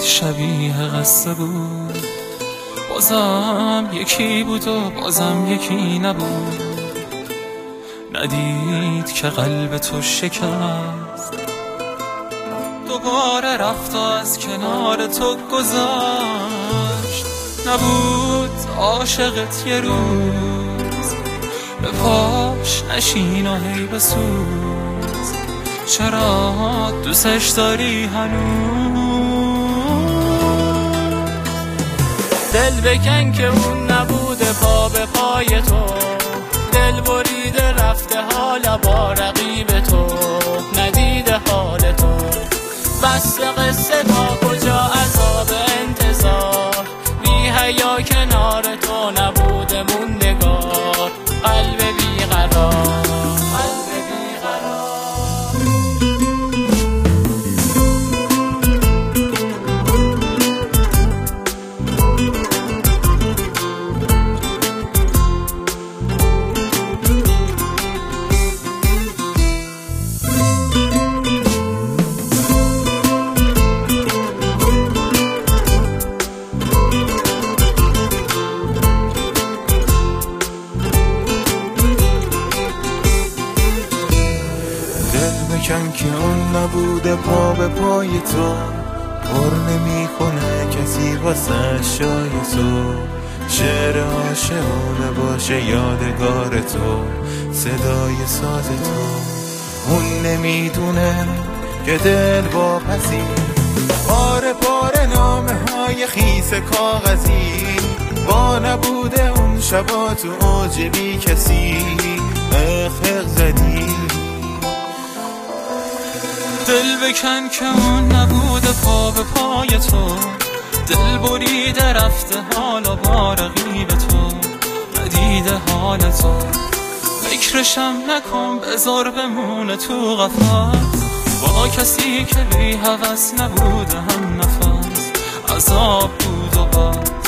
شبیه قصه بود، بازم یکی بود و بازم یکی نبود. ندید که قلب تو شکست، دوباره رفت و از کنار تو گذشت. نبود عاشقت یه روز، به پاش نشین و هی بسوز. چرا دوستش داری هنوز؟ دل بکن که اون نبوده پا به پای تو، دل بریده رفته حالا با رقیب تو. ندیده حال تو بس قصه تا کجا عذاب انتظار. بی حیا کنار تو نبوده موندگار، قلب بیقرار، قلب بیقرار. بکن که اون نبوده پا به پای تو، پر نمیکنه کسی واسه شای تو. شعر عاشقونه باشه یادگار تو، صدای ساز تو. اون نمیدونه که دل واپسی، پاره پاره نامه های خیس کاغذی. با نبوده اون شبا تو اوج بی کسی اخ زدی. دل بکن که اون نبوده پا به پای تو، دل بریده رفته حالا با رقیب تو. ندیده حال تو فکرشم نکن، بذار بمونه تو قفس با کسی که بی هوس نبوده هم نفس. عذاب بود و بس